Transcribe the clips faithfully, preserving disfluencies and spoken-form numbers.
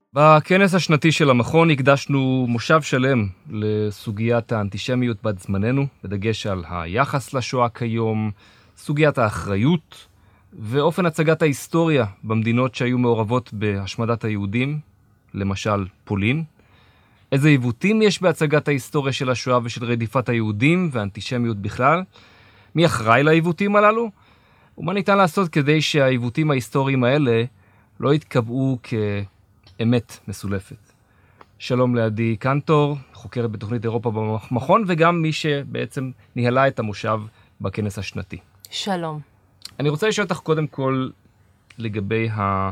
בכנס השנתי של המכון הקדשנו מושב שלם לסוגיית האנטישמיות בת זמננו, בדגש על היחס לשואה כיום, סוגיית האחריות ואופן הצגת ההיסטוריה במדינות שהיו מעורבות בהשמדת היהודים, למשל פולין. איזה עיוותים יש בהצגת ההיסטוריה של השואה ושל רדיפת היהודים והאנטישמיות בכלל? מי אחראי לעיוותים הללו? ומה ניתן לעשות כדי שהעיוותים ההיסטוריים האלה לא יתקבעו כאמת מסולפת? שלום לעדי קנטור, חוקרת בתוכנית אירופה במכון, וגם מי שבעצם ניהלה את המושב בכנס השנתי. שלום. אני רוצה לשאול אותך קודם כל לגבי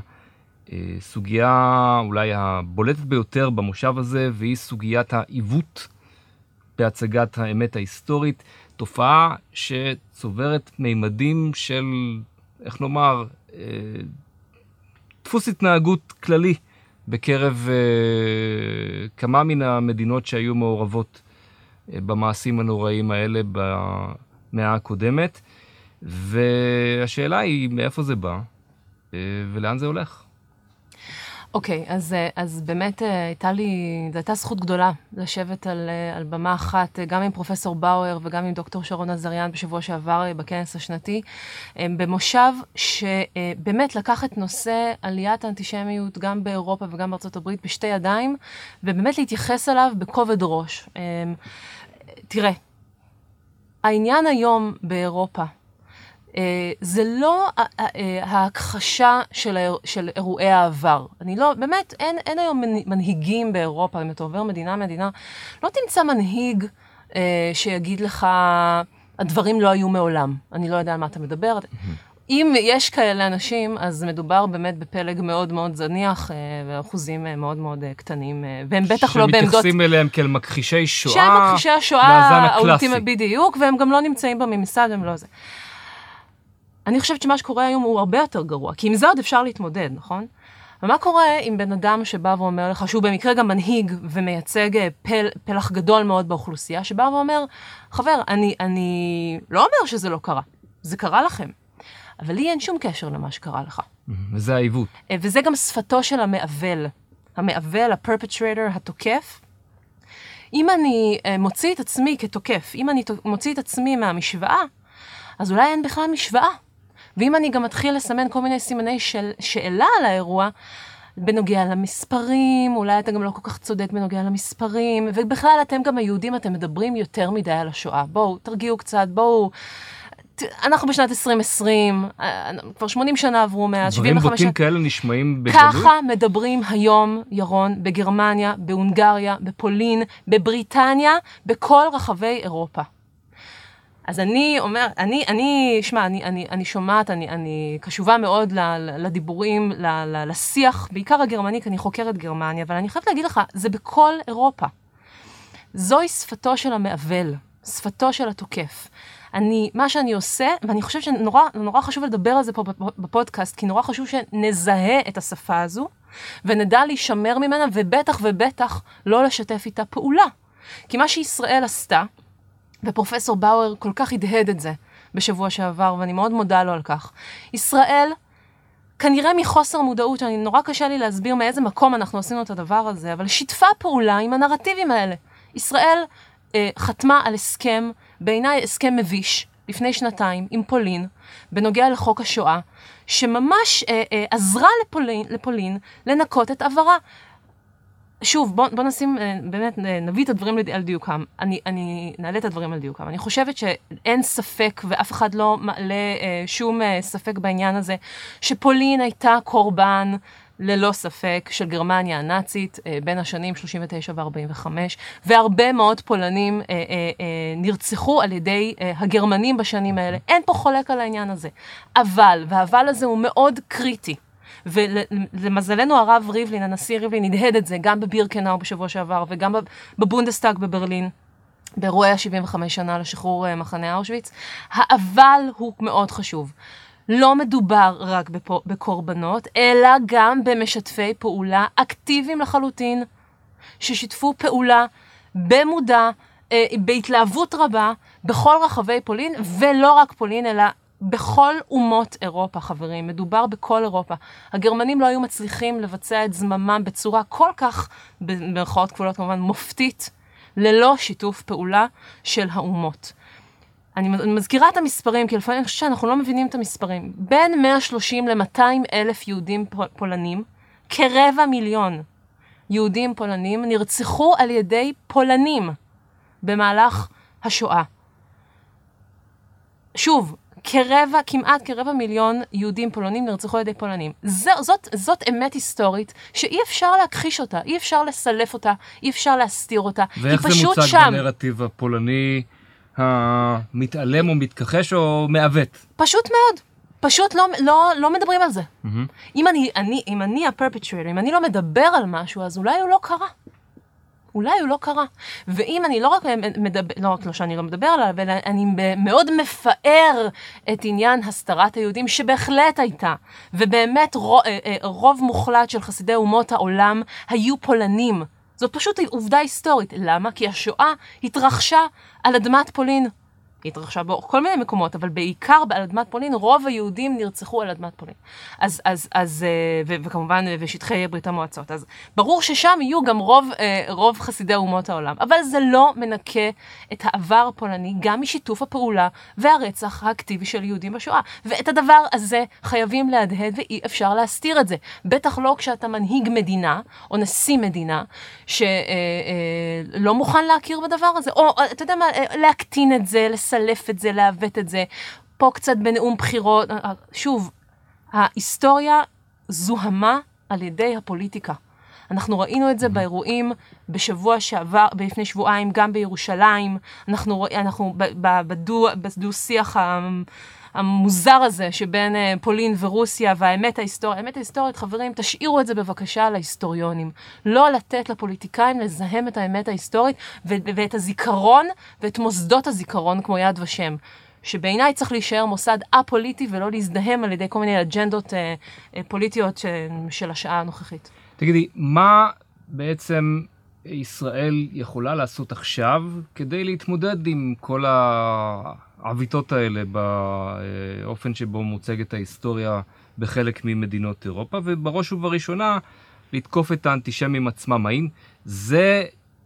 הסוגיה אולי הבולטת ביותר במושב הזה, והיא סוגיית העיוות בהצגת האמת ההיסטורית, תופעה שצוברת מימדים של, איך נאמר, דפוס התנהגות כללי בקרב כמה מן המדינות שהיו מעורבות במעשים הנוראים האלה במאה הקודמת. והשאלה היא מאיפה זה בא ולאן זה הולך. אוקיי, okay, אז, אז באמת הייתה לי, זו הייתה זכות גדולה לשבת על, על במה אחת, גם עם פרופסור באואר וגם עם דוקטור שרון עזריאן בשבוע שעבר בכנס השנתי, במושב שבאמת לקח את נושא עליית האנטישמיות גם באירופה וגם בארצות הברית בשתי ידיים, ובאמת להתייחס אליו בכובד ראש. תראה, העניין היום באירופה, זה לא ההכחשה של אירועי העבר. אני לא, באמת, אין, אין היום מנהיגים באירופה, אם אתה עובר מדינה מדינה, לא תמצא מנהיג שיגיד לך, הדברים לא היו מעולם. אני לא יודע על מה אתה מדבר. אם יש כאלה אנשים, אז מדובר באמת בפלג מאוד מאוד זניח, ואחוזים מאוד מאוד קטנים, והם בטח לא בעמדות... שמתייחסים אליהם כאל מכחישי שואה, שהם מכחישי השואה, האולטימי בדיוק, והם גם לא נמצאים בממסד, הם לא זה. אני חושבת שמה שקורה היום הוא הרבה יותר גרוע, כי עם זה עוד אפשר להתמודד, נכון? ומה קורה עם בן אדם שבא ואומר לך, שהוא במקרה גם מנהיג ומייצג פל, פלח גדול מאוד באוכלוסייה, שבא ואומר, חבר, אני, אני לא אומר שזה לא קרה, זה קרה לכם, אבל לי אין שום קשר למה שקרה לך. וזה העיוות. וזה גם שפתו של המעבל, המעבל, הפרפטרייטר, התוקף. אם אני מוציא את עצמי כתוקף, אם אני מוציא את עצמי מהמשוואה, אז אולי אין בכלל משוואה. ואם אני גם מתחיל לסמן כל מיני סימני של, שאלה על האירוע, בנוגע למספרים, אולי אתה גם לא כל כך צודק בנוגע למספרים, ובכלל אתם גם היהודים, אתם מדברים יותר מדי על השואה. בואו, תרגיעו קצת, בואו, אנחנו בשנת עשרים עשרים, כבר שמונים שנה עברו מאז, שבעים וחמש... דברים בוטים כאלה נשמעים בגלוי? ככה מדברים היום, ירון, בגרמניה, בהונגריה, בפולין, בבריטניה, בכל רחבי אירופה. אז אני אומר, אני, אני, שמע, אני, אני, אני שומעת, אני, אני קשובה מאוד לדיבורים, ל, ל, לשיח, בעיקר הגרמני, כי אני חוקרת גרמניה, אבל אני חייבת להגיד לך, זה בכל אירופה. זוהי שפתו של המעבל, שפתו של התוקף. אני, מה שאני עושה, ואני חושבת שנורא, נורא חשוב לדבר על זה פה בפודקאסט, כי נורא חשוב שנזהה את השפה הזו, ונדע להישמר ממנה, ובטח ובטח לא לשתף איתה פעולה. כי מה שישראל עשתה, ופרופסור באואר כל כך הדהד את זה בשבוע שעבר, ואני מאוד מודה לו על כך. ישראל, כנראה מחוסר מודעות, אני נורא קשה לי להסביר מאיזה מקום אנחנו עשינו את הדבר הזה, אבל שיתפה פעולה עם הנרטיבים האלה. ישראל אה, חתמה על הסכם, בעיניי הסכם מביש, לפני שנתיים, עם פולין, בנוגע לחוק השואה, שממש אה, אה, עזרה לפולין, לפולין לנקות את עברה. שוב, בוא, בוא נשים, באמת, נביא את הדברים על דיוקם. אני, אני נעלה את הדברים על דיוקם. אני חושבת שאין ספק, ואף אחד לא מעלה אה, שום אה, ספק בעניין הזה, שפולין הייתה קורבן, ללא ספק, של גרמניה הנאצית, אה, בין השנים שלושים ותשע ו-ארבעים וחמש, והרבה מאוד פולנים אה, אה, אה, נרצחו על ידי אה, הגרמנים בשנים האלה. אין פה חולק על העניין הזה. אבל, והאבל הזה הוא מאוד קריטי. ולמזלנו הרב ריבלין, הנשיא ריבלין, נדהד את זה גם בבירקנאו בשבוע שעבר, וגם בבונדסטאג בברלין, באירועי ה-שבעים וחמש שנה לשחרור מחנה אושוויץ. האבל הוא מאוד חשוב. לא מדובר רק בקורבנות, אלא גם במשתפי פעולה אקטיביים לחלוטין, ששיתפו פעולה במודע, בהתלהבות רבה, בכל רחבי פולין, ולא רק פולין, אלא בכל אומות אירופה, חברים, מדובר בכל אירופה. הגרמנים לא היו מצליחים לבצע את זממם בצורה כל כך, במרכאות כפולות כמובן, מופתית, ללא שיתוף פעולה של האומות. אני מזכירה את המספרים, כי לפעמים אני חושבת שאנחנו לא מבינים את המספרים. בין מאה ושלושים ל-מאתיים אלף יהודים פולנים, כרבע מיליון יהודים פולנים, נרצחו על ידי פולנים במהלך השואה. שוב, כרבע, כמעט כרבע מיליון יהודים פולנים נרצחו על ידי פולנים. ז, זאת, זאת אמת היסטורית שאי אפשר להכחיש אותה, אי אפשר לסלף אותה, אי אפשר להסתיר אותה. ואיך זה מוצג שם בנרטיב הפולני המתעלם או מתכחש או מעוות? פשוט מאוד. פשוט לא, לא, לא מדברים על זה. Mm-hmm. אם אני, אני, אם אני ה-perpetrator, אם אני לא מדבר על משהו, אז אולי הוא לא קרה. אולי הוא לא קרה. ואם אני לא רק מדבר, לא רק לא שאני לא מדבר עליו, אלא אני מאוד מפאר את עניין הסתרת היהודים, שבהחלט הייתה. ובאמת רוב, רוב מוחלט של חסידי אומות העולם היו פולנים. זו פשוט עובדה היסטורית. למה? כי השואה התרחשה על אדמת פולין. היא התרחשה בכל מיני מקומות, אבל בעיקר על אדמת פולין, רוב היהודים נרצחו על אדמת פולין. אז, אז, אז, ו- וכמובן, ושטחי ברית המועצות. אז ברור ששם יהיו גם רוב, רוב חסידי אומות העולם. אבל זה לא מנקה את העבר הפולני, גם משיתוף הפעולה והרצח האקטיבי של יהודים בשואה. ואת הדבר הזה חייבים להדהד, ואי אפשר להסתיר את זה. בטח לא כשאתה מנהיג מדינה, או נשיא מדינה, שלא מוכן להכיר בדבר הזה, או, אתה יודע מה, להקטין את זה, לסלף את זה, להוות את זה, פה קצת בנאום בחירות. שוב, ההיסטוריה זוהמה על ידי הפוליטיקה. אנחנו ראינו את זה באירועים בשבוע שעבר, לפני שבועיים, גם בירושלים. אנחנו, אנחנו בדו, בדו שיח המוזר הזה שבין פולין ורוסיה, והאמת ההיסטורית, האמת ההיסטורית, חברים, תשאירו את זה בבקשה להיסטוריונים. לא לתת לפוליטיקאים לזהם את האמת ההיסטורית, ואת הזיכרון, ואת מוסדות הזיכרון, כמו יד ושם. שבעיניי צריך להישאר מוסד א-פוליטי, ולא להזדהם על ידי כל מיני אג'נדות אה, אה, פוליטיות ש, של השעה הנוכחית. תגידי, מה בעצם ישראל יכולה לעשות עכשיו, כדי להתמודד עם כל העביתות האלה, באופן שבו מוצגת ההיסטוריה בחלק ממדינות אירופה, ובראש ובראשונה, לתקוף את האנטישמים עצמם. האם זה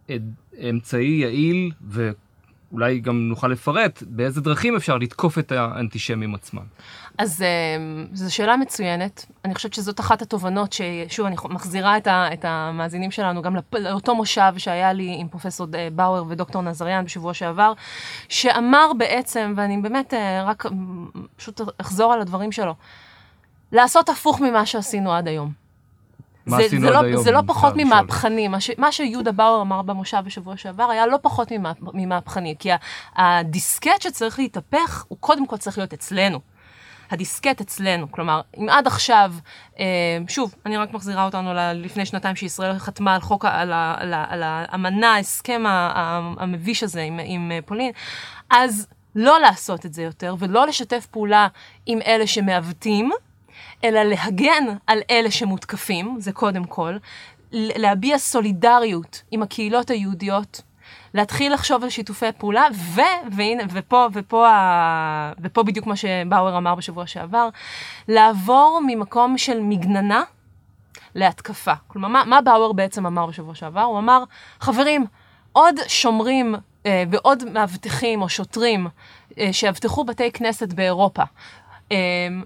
אמצעי יעיל, ואולי גם נוכל לפרט, באיזה דרכים אפשר לתקוף את האנטישמים עצמם? אז זו שאלה מצוינת. אני חושבת שזאת אחת התובנות ששוב, אני מחזירה את, ה, את המאזינים שלנו גם לאותו מושב שהיה לי עם פרופסור באואר ודוקטור נזריאן בשבוע שעבר, שאמר בעצם, ואני באמת רק פשוט אחזור על הדברים שלו, לעשות הפוך ממה שעשינו עד היום. מה זה, עשינו זה עד לא, היום? זה לא פחות ממהפכני. מה, ש, מה שיהודה באואר אמר במושב בשבוע שעבר היה לא פחות ממהפכני, כי הדיסקט שצריך להתהפך הוא קודם כל צריך להיות אצלנו. הדיסקט אצלנו, כלומר, אם עד עכשיו, שוב, אני רק מחזירה אותנו לפני שנתיים שישראל חתמה על חוק, על, על, על האמנה, ההסכם המביש הזה עם, עם פולין, אז לא לעשות את זה יותר, ולא לשתף פעולה עם אלה שמעוותים, אלא להגן על אלה שמותקפים, זה קודם כל, להביע סולידריות עם הקהילות היהודיות, להתחיל לחשוב על שיתופי פעולה, ו, והנה, ופה, ופה, ופה בדיוק מה שבאואר אמר בשבוע שעבר, לעבור ממקום של מגננה להתקפה. כלומר, מה, מה באואר בעצם אמר בשבוע שעבר? הוא אמר, חברים, עוד שומרים אה, ועוד מאבטחים או שוטרים אה, שיבטחו בתי כנסת באירופה, אה,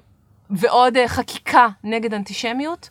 ועוד אה, חקיקה נגד אנטישמיות,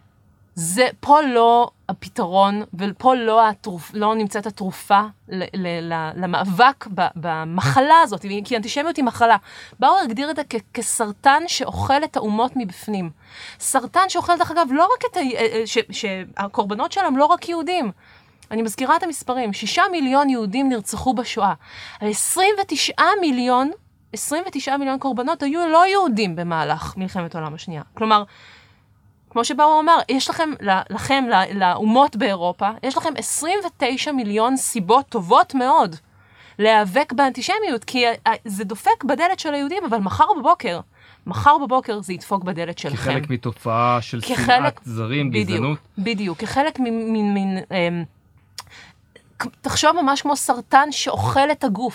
זה פה לא הפתרון, ופה לא, התרופ, לא נמצאת התרופה ל, ל, ל, למאבק ב, במחלה הזאת, כי אנטישמיות היא מחלה. באואר הגדיר את זה כ, כסרטן שאוכל את האומות מבפנים. סרטן שאוכל, דרך אגב, לא רק את ה... ש, שהקורבנות שלהם לא רק יהודים. אני מזכירה את המספרים, שישה מיליון יהודים נרצחו בשואה. עשרים ותשעה מיליון, עשרים ותשעה מיליון קורבנות היו לא יהודים במהלך מלחמת העולם השנייה. כלומר, כמו שבאואר אומר, יש לכם, לכם, לאומות באירופה, יש לכם עשרים ותשעה מיליון סיבות טובות מאוד להיאבק באנטישמיות, כי זה דופק בדלת של היהודים, אבל מחר בבוקר, מחר בבוקר זה ידפוק בדלת שלכם. כחלק מתופעה של שנאת זרים, גזענות. בדיוק, כחלק מין, תחשוב ממש כמו סרטן שאוכל את הגוף.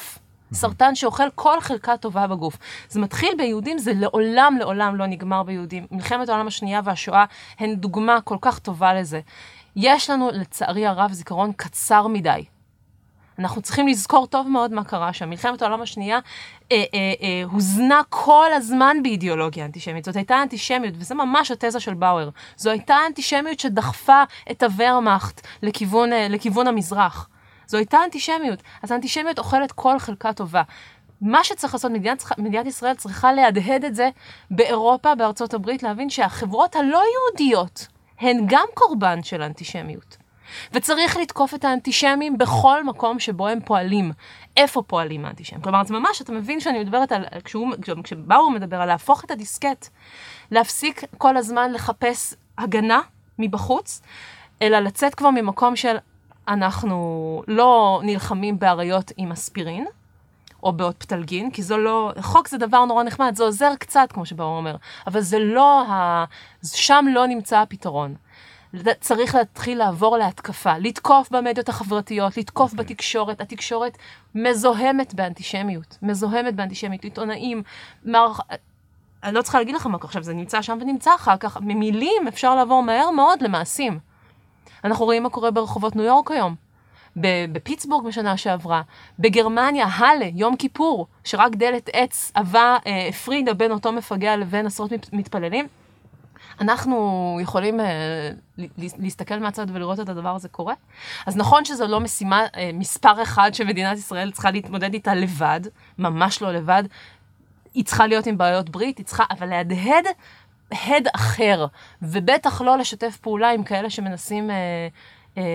סרטן שאוכל כל חלקה טובה בגוף. זה מתחיל ביהודים, זה לעולם, לעולם לא נגמר ביהודים. מלחמת העולם השנייה והשואה הן דוגמה כל כך טובה לזה. יש לנו, לצערי הרב, זיכרון קצר מדי. אנחנו צריכים לזכור טוב מאוד מה קרה שם. מלחמת העולם השנייה אה, אה, אה, הוזנה כל הזמן באידיאולוגיה אנטישמית. זאת הייתה אנטישמיות, וזה ממש התזה של באואר. זו הייתה אנטישמיות שדחפה את הוורמאכט לכיוון, אה, לכיוון המזרח. זו הייתה אנטישמיות. אז האנטישמיות אוכלת כל חלקה טובה. מה שצריך לעשות, מדינת, מדינת ישראל צריכה להדהד את זה באירופה, בארצות הברית, להבין שהחברות הלא יהודיות הן גם קורבן של אנטישמיות. וצריך לתקוף את האנטישמים בכל מקום שבו הם פועלים. איפה פועלים האנטישמים? כלומר, זה ממש, אתה מבין שאני מדברת על, כשהוא, כשבאואר מדבר על להפוך את הדיסקט, להפסיק כל הזמן לחפש הגנה מבחוץ, אלא לצאת כבר ממקום של אנחנו לא נלחמים באריות עם אספירין, או בעוד פטלגין, כי זו לא, חוק זה דבר נורא נחמד, זה עוזר קצת, כמו שבאואר אומר, אבל זה לא, ה, שם לא נמצא הפתרון. צריך להתחיל לעבור להתקפה, לתקוף במדיות החברתיות, לתקוף okay. בתקשורת. התקשורת מזוהמת באנטישמיות, מזוהמת באנטישמיות, עיתונאים, מערכ... אני לא צריכה להגיד לך מה, עכשיו זה נמצא שם ונמצא אחר כך, ממילים אפשר לעבור מהר מאוד למעשים. אנחנו רואים מה קורה ברחובות ניו יורק היום, בפיטסבורג בשנה שעברה, בגרמניה, הלה, יום כיפור, שרק דלת עץ עבה, הפרידה בין אותו מפגע לבין עשרות מתפללים. אנחנו יכולים uh, להסתכל מהצד ולראות את הדבר הזה קורה. אז נכון שזו לא משימה uh, מספר אחד שמדינת ישראל צריכה להתמודד איתה לבד, ממש לא לבד, היא צריכה להיות עם בעיות ברית, היא צריכה, אבל להדהד הד אחר, ובטח לא לשתף פעולה עם כאלה שמנסים, uh, um,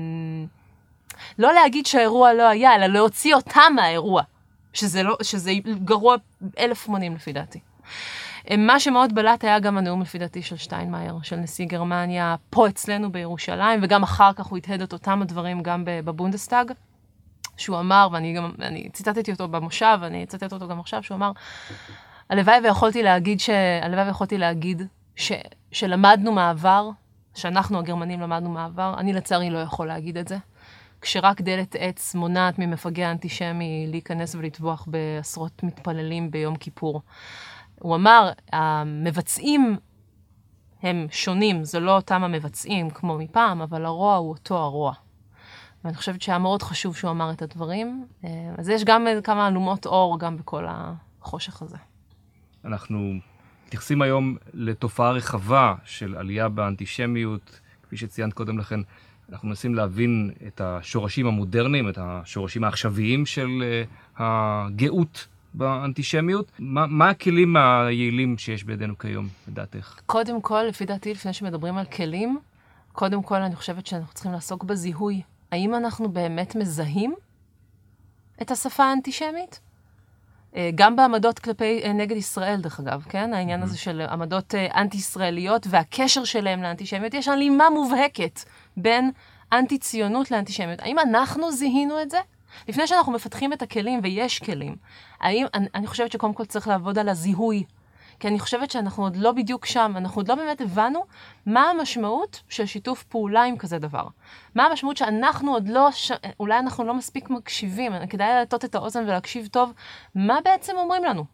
לא להגיד שהאירוע לא היה, אלא להוציא אותם מהאירוע, שזה, לא, שזה גרוע אלף מונים לפי דעתי. מה שמאוד בלט היה גם הנאום לפי דעתי של שטיינמאייר, של נשיא גרמניה, פה אצלנו בירושלים, וגם אחר כך הוא התהד את אותם הדברים גם בבונדסטאג, שהוא אמר, ואני גם, אני ציטטתי אותו במושב, אני ציטטתי אותו גם עכשיו, שהוא אמר, הלוואי ויכולתי להגיד, ש... הלוואי ויכולתי להגיד ש... שלמדנו מעבר, שאנחנו הגרמנים למדנו מעבר, אני לצערי לא יכול להגיד את זה, כשרק דלת עץ מונעת ממפגע אנטישמי להיכנס ולטבוח בעשרות מתפללים ביום כיפור. הוא אמר, המבצעים הם שונים, זה לא אותם המבצעים כמו מפעם, אבל הרוע הוא אותו הרוע. ואני חושבת שהיה מאוד חשוב שהוא אמר את הדברים. אז יש גם כמה אלומות אור גם בכל החושך הזה. אנחנו מתייחסים היום לתופעה רחבה של עלייה באנטישמיות, כפי שציינת קודם לכן, אנחנו מנסים להבין את השורשים המודרניים, את השורשים העכשוויים של הגאות באנטישמיות. מה, מה הכלים היעילים שיש בידינו כיום, לדעתך? קודם כל, לפי דעתי, לפני שמדברים על כלים, קודם כל אני חושבת שאנחנו צריכים לעסוק בזיהוי. האם אנחנו באמת מזהים את השפה האנטישמית? גם בעמדות כלפי נגד ישראל, דרך אגב, כן? העניין הזה של עמדות אנטי-ישראליות והקשר שלהם לאנטישמיות, יש הלימה מובהקת בין אנטי-ציונות לאנטישמיות. האם אנחנו זיהינו את זה? לפני שאנחנו מפתחים את הכלים, ויש כלים, האם, אני, אני חושבת שקודם כל צריך לעבוד על הזיהוי, כי אני חושבת שאנחנו עוד לא בדיוק שם, אנחנו עוד לא באמת הבנו מה המשמעות של שיתוף פעולה עם כזה דבר. מה המשמעות שאנחנו עוד לא, ש... אולי אנחנו לא מספיק מקשיבים, כדאי להטות את האוזן ולהקשיב טוב, מה בעצם אומרים לנו?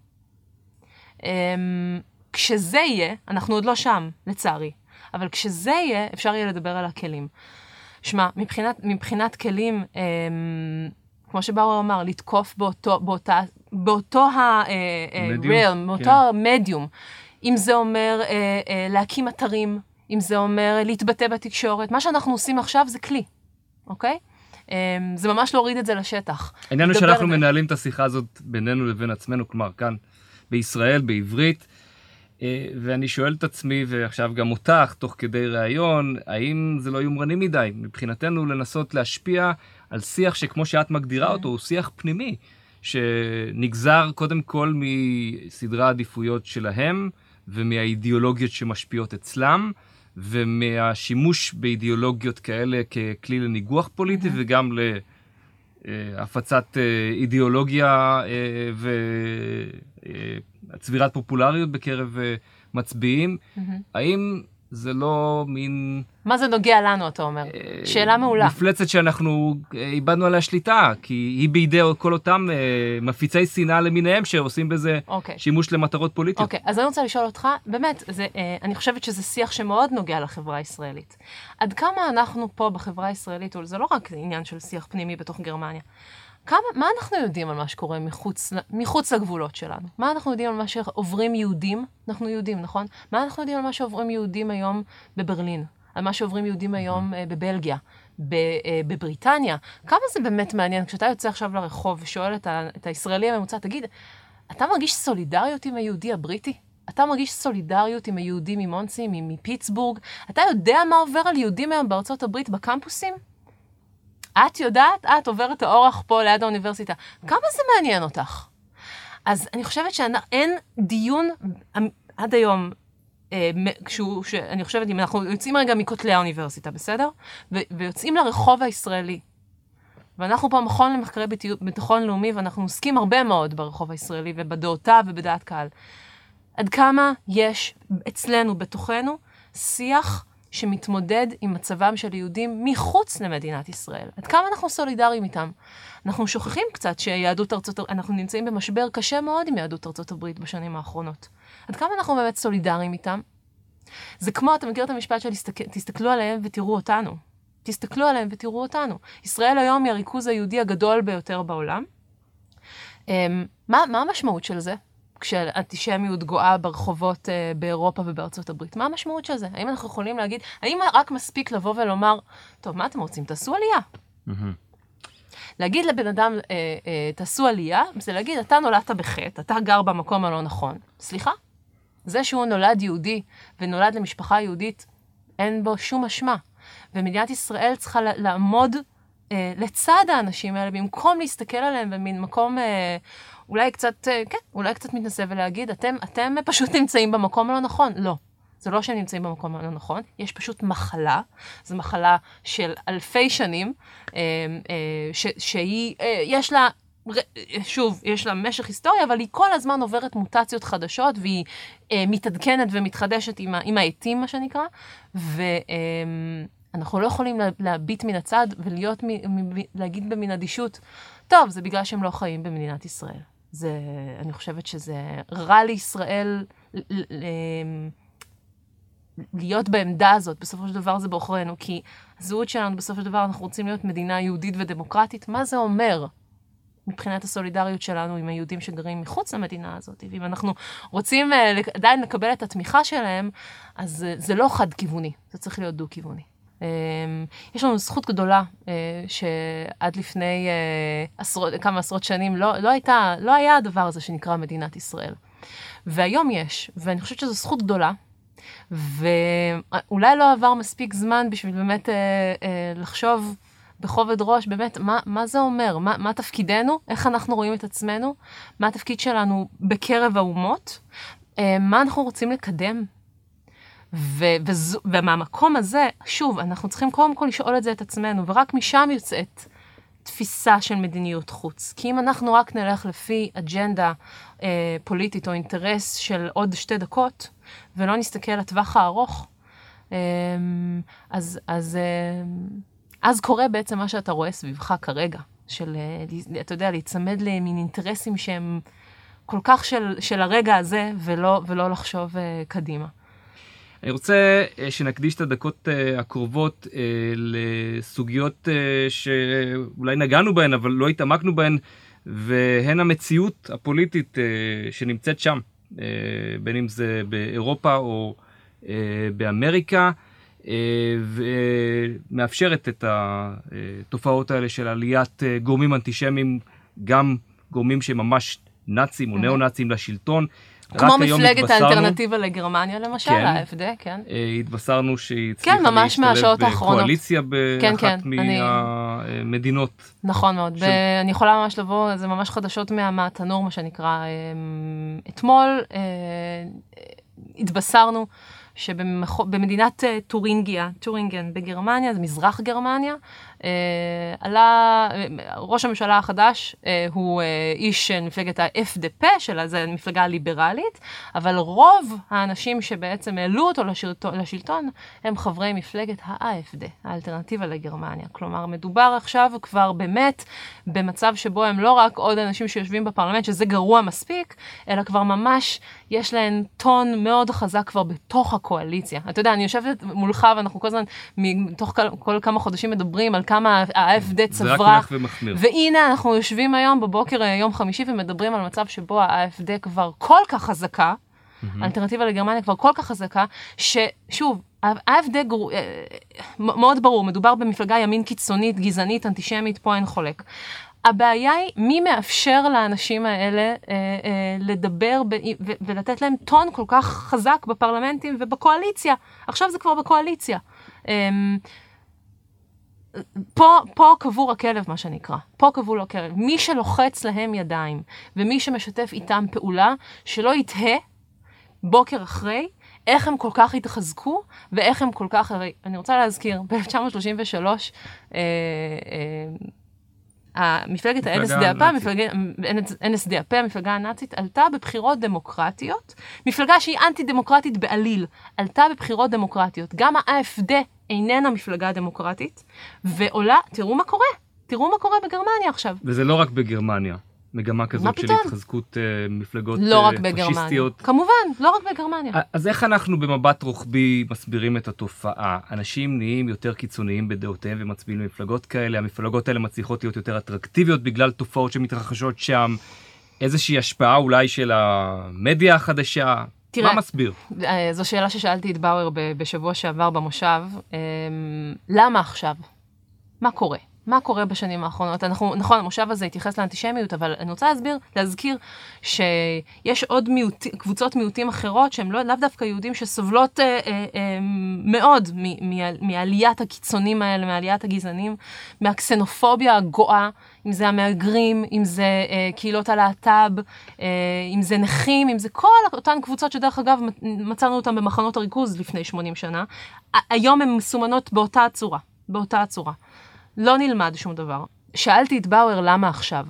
כשזה יהיה, אנחנו עוד לא שם, לצערי, אבל כשזה יהיה, אפשר יהיה לדבר על הכלים. שמע, מבחינת, מבחינת כלים, כמו שבאואר אמר, לתקוף באותו, באותה, באותו ה-realm, באותו המדיום. אם זה אומר להקים אתרים, אם זה אומר להתבטא בתקשורת, מה שאנחנו עושים עכשיו זה כלי, אוקיי? זה ממש להוריד את זה לשטח. העניין הוא שאנחנו מנהלים את השיחה הזאת בינינו לבין עצמנו, כלומר כאן בישראל, בעברית, ואני שואל את עצמי, ועכשיו גם אותך, תוך כדי ראיון, האם זה לא יומרני מדי, מבחינתנו לנסות להשפיע על שיח שכמו שאת מגדירה אותו, הוא שיח פנימי, שנגזר קודם כל מסדרי העדיפויות שלהם, ומהאידיאולוגיות שמשפיעות אצלם, ומהשימוש באידיאולוגיות כאלה ככלי לניגוח פוליטי, וגם להפצת אידיאולוגיה וצבירת פופולריות בקרב מצביעים. האם זה לא מין... מה זה נוגע לנו, אתה אומר? שאלה מעולה. מפלצת שאנחנו איבדנו עליה שליטה, כי היא בידי כל אותם מפיצי שנאה למיניהם שעושים בזה שימוש למטרות פוליטיות. אוקיי, אז אני רוצה לשאול אותך, באמת, אני חושבת שזה שיח שמאוד נוגע לחברה הישראלית. עד כמה אנחנו פה בחברה הישראלית, זה לא רק עניין של שיח פנימי בתוך גרמניה, כמה, מה אנחנו יודעים על מה שקורה מחוץ, מחוץ לגבולות שלנו? מה אנחנו יודעים על מה שעוברים יהודים? אנחנו יהודים, נכון? מה אנחנו יודעים על מה שעוברים יהודים היום בברלין? על מה שעוברים יהודים היום בבלגיה, בבריטניה? כמה זה באמת מעניין? כשאתה יוצא עכשיו לרחוב ושואל את, ה, את הישראלי הממוצע, תגיד, אתה מרגיש סולידריות עם היהודי הבריטי? אתה מרגיש סולידריות עם היהודי ממונסי, מפיטסבורג? אתה יודע מה עובר על יהודים היום בארצות הברית בקמפוסים? את יודעת, את עוברת האורח פה ליד האוניברסיטה. כמה זה מעניין אותך? אז אני חושבת שאין דיון עד היום, כשהוא, שאני חושבת, אם אנחנו יוצאים רגע מכותלי האוניברסיטה, בסדר? ויוצאים לרחוב הישראלי. ואנחנו פה מכון למחקרי ביטחון לאומי, ואנחנו עוסקים הרבה מאוד ברחוב הישראלי, ובדעותיו ובדעת קהל. עד כמה יש אצלנו, בתוכנו, שיח שמתמודד עם מצבם של יהודים מחוץ למדינת ישראל. עד כמה אנחנו סולידריים איתם? אנחנו שוכחים קצת שיהדות ארצות, אנחנו נמצאים במשבר קשה מאוד עם יהדות ארצות הברית בשנים האחרונות. עד כמה אנחנו באמת סולידריים איתם? זה כמו, אתה מכיר את המשפט של תסתכלו עליהם ותראו אותנו. תסתכלו עליהם ותראו אותנו. ישראל היום היא הריכוז היהודי הגדול ביותר בעולם. מה, מה המשמעות של זה? כשאנטישמיות גואה ברחובות אה, באירופה ובארצות הברית. מה המשמעות של זה? האם אנחנו יכולים להגיד, האם רק מספיק לבוא ולומר, טוב, מה אתם רוצים? תעשו עלייה. Mm-hmm. להגיד לבן אדם, אה, אה, תעשו עלייה, זה להגיד, אתה נולדת בחטא, אתה גר במקום הלא נכון. סליחה? זה שהוא נולד יהודי ונולד למשפחה יהודית, אין בו שום אשמה. ומדינת ישראל צריכה לעמוד אה, לצד האנשים האלה, במקום להסתכל עליהם במין מקום... אה, אולי קצת, כן, אולי קצת מתנסה ולהגיד, אתם, אתם פשוט נמצאים במקום הלא נכון. לא, זה לא שהם נמצאים במקום הלא נכון, יש פשוט מחלה, זו מחלה של אלפי שנים, ש, שהיא, יש לה, שוב, יש לה משך היסטוריה, אבל היא כל הזמן עוברת מוטציות חדשות, והיא מתעדכנת ומתחדשת עם, עם העתים, מה שנקרא, ואנחנו לא יכולים להביט מן הצד ולהיות, להגיד במין אדישות, טוב, זה בגלל שהם לא חיים במדינת ישראל. זה, אני חושבת שזה רע לישראל להיות בעמדה הזאת, בסופו של דבר זה באחרינו, כי הזהות שלנו בסופו של דבר אנחנו רוצים להיות מדינה יהודית ודמוקרטית. מה זה אומר מבחינת הסולידריות שלנו עם היהודים שגרים מחוץ למדינה הזאת? ואם אנחנו רוצים עדיין לקבל את התמיכה שלהם, אז זה לא חד-כיווני, זה צריך להיות דו-כיווני. יש לנו זכות גדולה שעד לפני עשרות, כמה עשרות שנים לא, לא הייתה, לא היה הדבר הזה שנקרא מדינת ישראל. והיום יש, ואני חושבת שזו זכות גדולה, ואולי לא עבר מספיק זמן בשביל באמת לחשוב בכובד ראש, באמת, מה, מה זה אומר? מה, מה תפקידנו? איך אנחנו רואים את עצמנו? מה התפקיד שלנו בקרב האומות? מה אנחנו רוצים לקדם? ו- וזו, ומהמקום הזה, שוב, אנחנו צריכים קודם כל לשאול את זה את עצמנו, ורק משם יוצאת תפיסה של מדיניות חוץ. כי אם אנחנו רק נלך לפי אג'נדה אה, פוליטית או אינטרס של עוד שתי דקות, ולא נסתכל לטווח הארוך, אה, אז, אז, אה, אז קורה בעצם מה שאתה רואה סביבך כרגע, של, אה, אתה יודע, להצמד למין אינטרסים שהם כל כך של, של הרגע הזה, ולא, ולא לחשוב אה, קדימה. אני רוצה שנקדיש את הדקות הקרובות לסוגיות שאולי נגענו בהן, אבל לא התעמקנו בהן, והן המציאות הפוליטית שנמצאת שם, בין אם זה באירופה או באמריקה, ומאפשרת את התופעות האלה של עליית גורמים אנטישמיים, גם גורמים שממש נאצים או נאו-נאצים לשלטון, כמו מפלגת האלטרנטיבה לגרמניה, למשל, ה-אף די, כן. התבשרנו שהיא הצליחה להשתלב בקואליציה באחת מהמדינות. נכון מאוד. אני יכולה ממש לבוא, זה ממש חדשות מהתנור, מה שנקרא. אתמול התבשרנו שבמדינת טורינגיה, טורינגן בגרמניה, זה מזרח גרמניה, עלה, ראש הממשלה החדש הוא איש מפלגת ה-אף די פי, שזה מפלגה ליברלית, אבל רוב האנשים שבעצם העלו אותו לשלטון, הם חברי מפלגת ה-איי אף די, האלטרנטיבה לגרמניה. כלומר, מדובר עכשיו כבר באמת במצב שבו הם לא רק עוד אנשים שיושבים בפרלמנט, שזה גרוע מספיק, אלא כבר ממש יש להם טון מאוד חזק כבר בתוך הקואליציה. אתה יודע, אני יושבת מולך ואנחנו כל הזמן, מתוך כל, כל כמה חודשים מדברים על כמה ה-אף די צברה. זה רק הולך ומחמיר. והנה אנחנו יושבים היום בבוקר יום חמישי ומדברים על מצב שבו ה-אף די כבר כל כך חזקה, האלטרנטיבה לגרמניה כבר כל כך חזקה, ששוב, ה-אף די גרו... מאוד ברור, מדובר במפלגה ימין קיצונית, גזענית, אנטישמית, פה אין חולק. הבעיה היא מי מאפשר לאנשים האלה אה, אה, לדבר ב- ו- ולתת להם טון כל כך חזק בפרלמנטים ובקואליציה. עכשיו זה כבר בקואליציה. אה, פה, פה קבור הכלב, מה שנקרא. פה קבור הכלב. מי שלוחץ להם ידיים ומי שמשתף איתם פעולה, שלא יתהה בוקר אחרי, איך הם כל כך התחזקו, ואיך הם כל כך, הרי, אני רוצה להזכיר, ב-אלף תשע מאות שלושים ושלוש, אה, אה, המפלגת ה-אן אס די אף, מפלגת ה-אן אס די אף, המפלגה הנאצית, עלתה בבחירות דמוקרטיות, מפלגה שהיא אנטי-דמוקרטית בעליל, עלתה בבחירות דמוקרטיות. גם ה-אף די איננה מפלגה דמוקרטית, ועולה, תראו מה קורה, תראו מה קורה בגרמניה עכשיו. וזה לא רק בגרמניה. מגמה כזאת של התחזקות uh, מפלגות לא רק פשיסטיות. בגרמניה. כמובן, לא רק בגרמניה. אז איך אנחנו במבט רוחבי מסבירים את התופעה? אנשים נהיים יותר קיצוניים בדעותיהם ומצביעים למפלגות כאלה, המפלגות האלה מצליחות להיות יותר אטרקטיביות בגלל תופעות שמתרחשות שם, איזושהי השפעה אולי של המדיה החדשה? תראה, מה מסביר? זו שאלה ששאלתי את באואר בשבוע שעבר במושב. למה עכשיו? מה קורה? מה קורה בשנים האחרונות? אנחנו, נכון, המושב הזה התייחס לאנטישמיות, אבל אני רוצה להסביר, להזכיר שיש עוד מיעוט, קבוצות מיעוטים אחרות, שהם לא, לאו דווקא יהודים שסובלות אה, אה, אה, מאוד מ, מ, מעליית הקיצונים האלה, מעליית הגזענים, מהקסנופוביה הגואה, אם זה המהגרים, אם זה אה, קהילות הלהט"ב, אה, אם זה נכים, אם זה כל אותן קבוצות שדרך אגב מצאנו אותן במחנות הריכוז לפני שמונים שנה, היום הן מסומנות באותה הצורה, באותה הצורה. לא נלמד שום דבר. שאלתי את באואר למה עכשיו.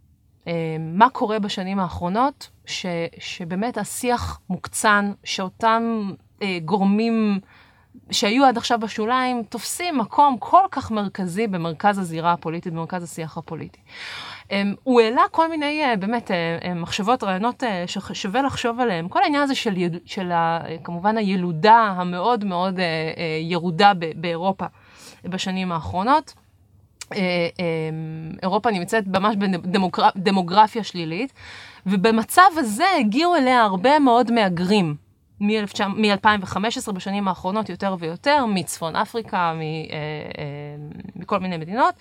מה קורה בשנים האחרונות, ש, שבאמת השיח מוקצן, שאותם אה, גורמים שהיו עד עכשיו בשוליים, תופסים מקום כל כך מרכזי במרכז הזירה הפוליטית, במרכז השיח הפוליטי. הוא העלה כל מיני, באמת, מחשבות, רעיונות ששווה לחשוב עליהם. כל העניין הזה של, של כמובן הילודה המאוד מאוד ירודה באירופה בשנים האחרונות. אירופה נמצאת ממש בדמוגרפיה שלילית, ובמצב הזה הגיעו אליה הרבה מאוד מהגרים, מ-אלפיים וחמש עשרה בשנים האחרונות יותר ויותר, מצפון אפריקה, מכל מיני מדינות,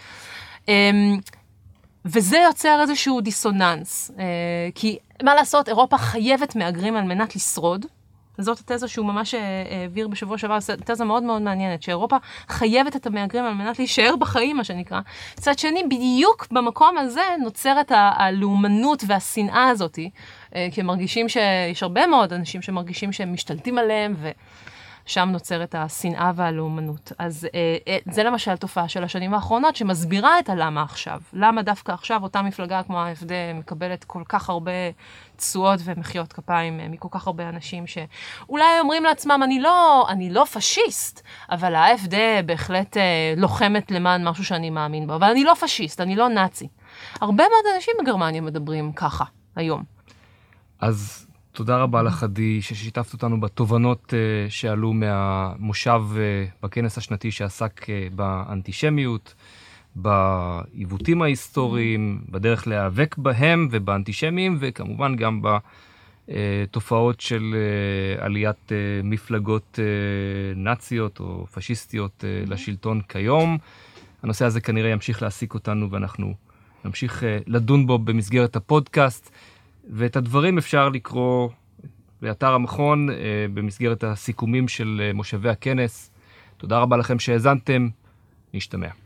וזה יוצר איזשהו דיסוננס, כי מה לעשות, אירופה חייבת מהגרים על מנת לשרוד, זאת התזה שהוא ממש העביר בשבוע שעבר, תזה מאוד מאוד מעניינת, שאירופה חייבת את המהגרים על מנת להישאר בחיים, מה שנקרא. מצד שני, בדיוק במקום הזה נוצרת הלאומנות והשנאה הזאת, כי הם מרגישים שיש הרבה מאוד אנשים שמרגישים שהם משתלטים עליהם, ושם נוצרת השנאה והלאומנות. אז זה למשל תופעה של השנים האחרונות, שמסבירה את הלמה עכשיו. למה דווקא עכשיו אותה מפלגה כמו ה-אף די מקבלת כל כך הרבה תשואות ומחיות כפיים מכל כך הרבה אנשים שאולי אומרים לעצמם, אני לא, אני לא פשיסט, אבל ה-אף די בהחלט לוחמת למען משהו שאני מאמין בו, אבל אני לא פשיסט, אני לא נאצי. הרבה מאוד אנשים בגרמניה מדברים ככה היום. אז תודה רבה לך, עדי, ששיתפת אותנו בתובנות uh, שעלו מהמושב uh, בכנס השנתי שעסק uh, באנטישמיות, בעיוותים ההיסטוריים, בדרך להיאבק בהם ובאנטישמיים, וכמובן גם בתופעות של uh, עליית uh, מפלגות uh, נאציות או פשיסטיות uh, לשלטון כיום. הנושא הזה כנראה ימשיך להעסיק אותנו, ואנחנו נמשיך uh, לדון בו במסגרת הפודקאסט. ואת הדברים אפשר לקרוא באתר המכון במסגרת הסיכומים של מושבי הכנס. תודה רבה לכם שהאזנתם, נשתמע.